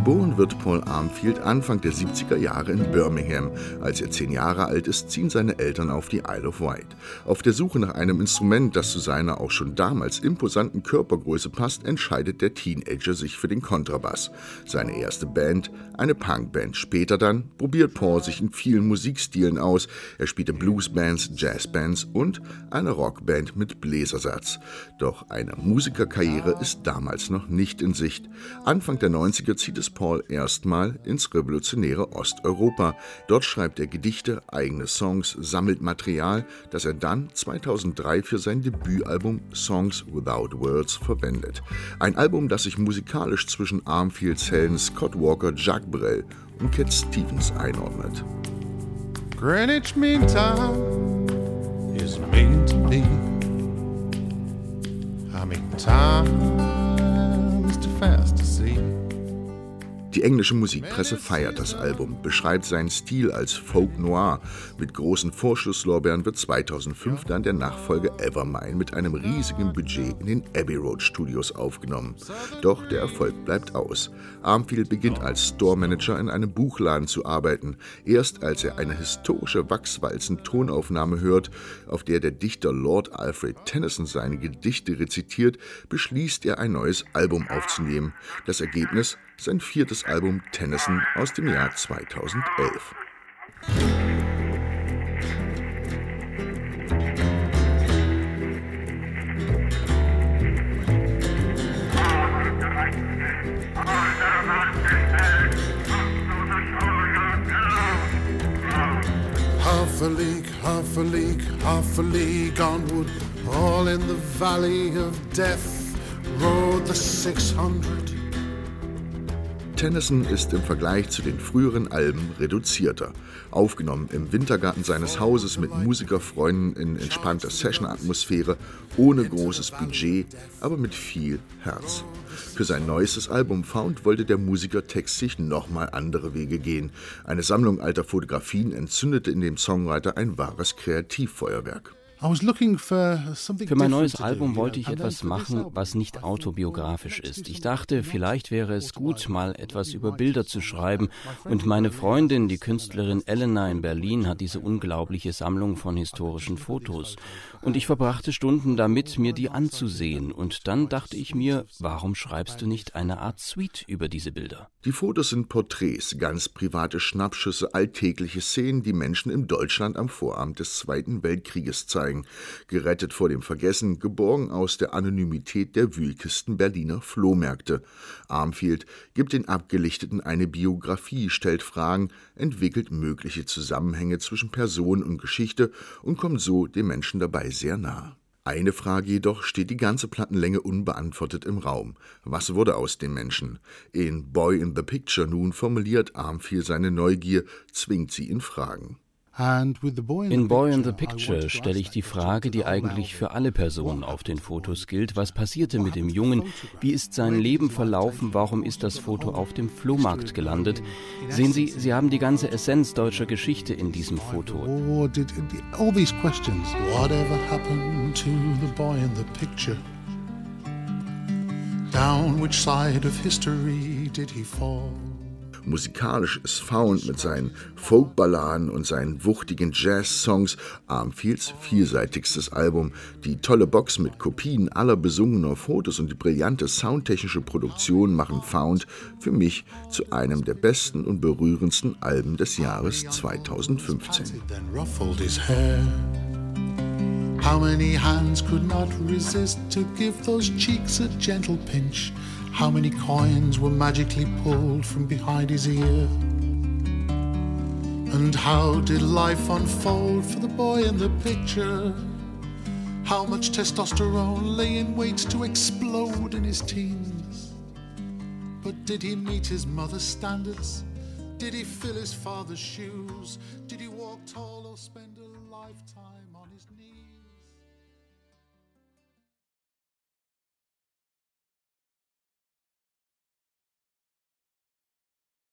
Geboren wird Paul Armfield Anfang der 70er Jahre in Birmingham. Als er 10 Jahre alt ist, ziehen seine Eltern auf die Isle of Wight. Auf der Suche nach einem Instrument, das zu seiner auch schon damals imposanten Körpergröße passt, entscheidet der Teenager sich für den Kontrabass. Seine erste Band, eine Punkband. Später dann probiert Paul sich in vielen Musikstilen aus. Er spielte Bluesbands, Jazzbands und eine Rockband mit Bläsersatz. Doch eine Musikerkarriere ist damals noch nicht in Sicht. Anfang der 90er zieht es Paul erstmal ins revolutionäre Osteuropa. Dort schreibt er Gedichte, eigene Songs, sammelt Material, das er dann 2003 für sein Debütalbum Songs Without Words verwendet. Ein Album, das sich musikalisch zwischen Armfields Helden Scott Walker, Jacques Brel und Cat Stevens einordnet. Greenwich Mean Time is mean to me. I mean time is too fast to see. Die englische Musikpresse feiert das Album, beschreibt seinen Stil als Folk Noir. Mit großen Vorschusslorbeeren wird 2005 dann der Nachfolger Evermine mit einem riesigen Budget in den Abbey Road Studios aufgenommen. Doch der Erfolg bleibt aus. Armfield beginnt als Store-Manager in einem Buchladen zu arbeiten. Erst als er eine historische Wachswalzen-Tonaufnahme hört, auf der der Dichter Lord Alfred Tennyson seine Gedichte rezitiert, beschließt er, ein neues Album aufzunehmen. Das Ergebnis: sein 4. Album Tennyson aus dem Jahr 2011. Half a league, half a league, half a league onward, all in the valley of death, rode the 600. Tennyson ist im Vergleich zu den früheren Alben reduzierter. Aufgenommen im Wintergarten seines Hauses mit Musikerfreunden in entspannter Session-Atmosphäre, ohne großes Budget, aber mit viel Herz. Für sein neuestes Album Found wollte der Musiker textlich nochmal andere Wege gehen. Eine Sammlung alter Fotografien entzündete in dem Songwriter ein wahres Kreativfeuerwerk. Für mein neues Album wollte ich etwas machen, was nicht autobiografisch ist. Ich dachte, vielleicht wäre es gut, mal etwas über Bilder zu schreiben. Und meine Freundin, die Künstlerin Elena in Berlin, hat diese unglaubliche Sammlung von historischen Fotos. Und ich verbrachte Stunden damit, mir die anzusehen. Und dann dachte ich mir, warum schreibst du nicht eine Art Suite über diese Bilder? Die Fotos sind Porträts, ganz private Schnappschüsse, alltägliche Szenen, die Menschen in Deutschland am Vorabend des Zweiten Weltkrieges zeigen. Gerettet vor dem Vergessen, geborgen aus der Anonymität der Wühlkisten Berliner Flohmärkte. Armfield gibt den Abgelichteten eine Biografie, stellt Fragen, entwickelt mögliche Zusammenhänge zwischen Person und Geschichte und kommt so dem Menschen dabei sehr nah. Eine Frage jedoch steht die ganze Plattenlänge unbeantwortet im Raum. Was wurde aus dem Menschen? In Boy in the Picture nun formuliert Armfield seine Neugier, zwingt sie in Fragen. In Boy in the Picture stelle ich die Frage, die eigentlich für alle Personen auf den Fotos gilt. Was passierte mit dem Jungen? Wie ist sein Leben verlaufen? Warum ist das Foto auf dem Flohmarkt gelandet? Sehen Sie, Sie haben die ganze Essenz deutscher Geschichte in diesem Foto. All these questions. Whatever happened to the boy in the picture? Down which side of history did he fall? Musikalisch ist Found mit seinen Folkballaden und seinen wuchtigen Jazz-Songs Armfields vielseitigstes Album. Die tolle Box mit Kopien aller besungener Fotos und die brillante soundtechnische Produktion machen Found für mich zu einem der besten und berührendsten Alben des Jahres 2015. How many hands could not resist to give those cheeks a gentle pinch? How many coins were magically pulled from behind his ear? And how did life unfold for the boy in the picture? How much testosterone lay in wait to explode in his teens? But did he meet his mother's standards? Did he fill his father's shoes? Did he walk tall or spend a lifetime on his knees?